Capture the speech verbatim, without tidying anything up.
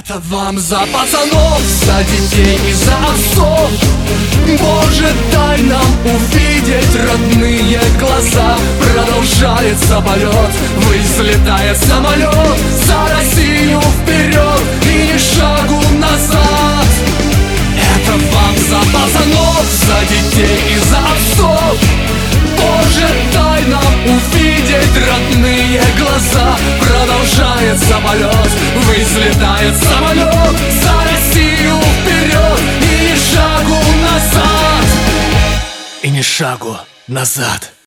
Это вам за пацанов, за детей и за отцов. Боже, дай нам увидеть родные глаза. Продолжается полет, взлетает самолет. За Россию вперед и ни шагу назад. Это вам за пацанов, за детей и за отцов. Боже, дай нам увидеть родные глаза. Продолжается полет, взлетает самолет. За Россию вперед и ни шагу назад. И ни шагу назад.